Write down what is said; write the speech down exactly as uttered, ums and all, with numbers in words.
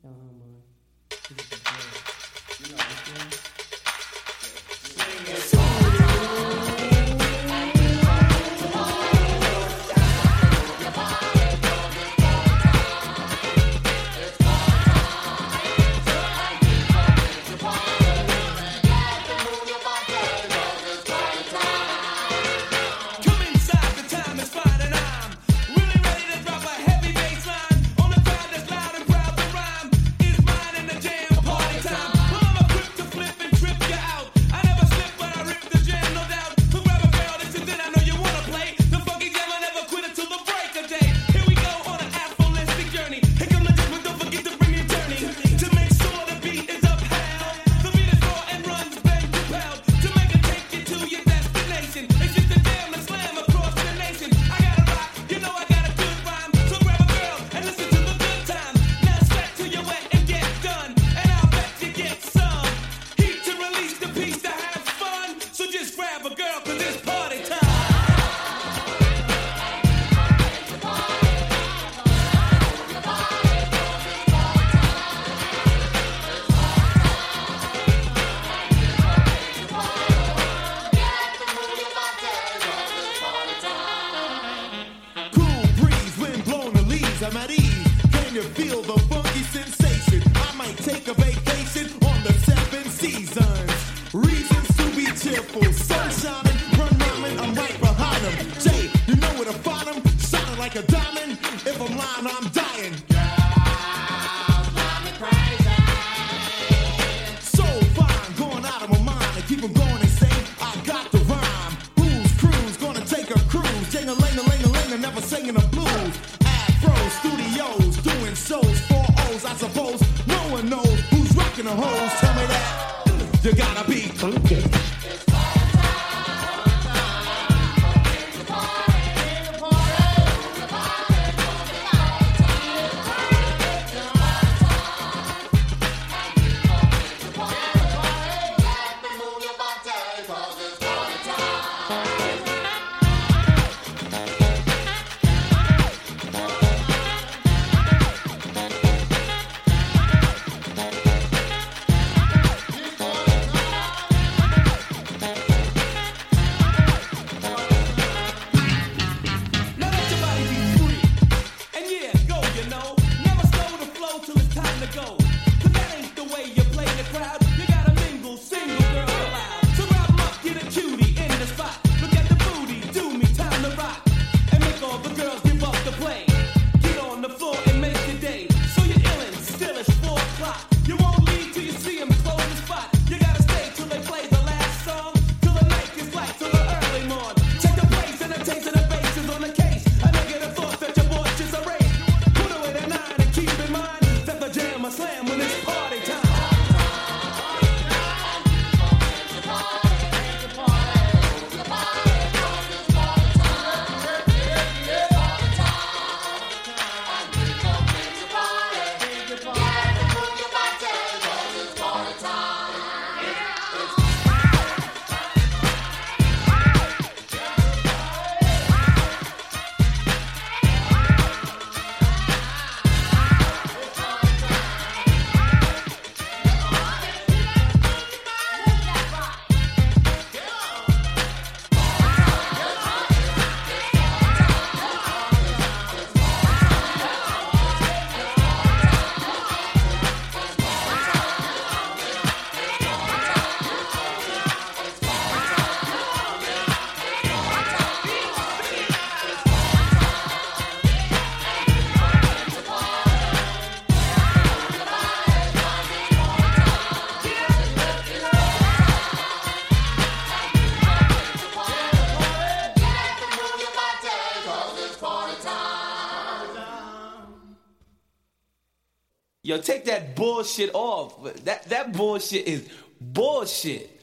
Y'all don't mind. This is the play. You know what I'm saying? I'm at ease. Can you feel the funky sensation? I might take a vacation on the seven seasons. Reasons to be cheerful. Sun shining, run rhyming, I'm right behind them. Jay, you know where to find them? Shining like a diamond. If I'm lying, I'm dying. Girls drive me crazy. So fine, going out of my mind and keep them going insane. I got the rhyme. Who's crew's gonna take a cruise? Jing-a-ling-a-ling-a-ling, I'm never singing the blues. Studios doing shows for O's, I suppose. No one knows who's rocking the hoes. Tell me that you gotta be funky. Yo, take that bullshit off. That that bullshit is bullshit.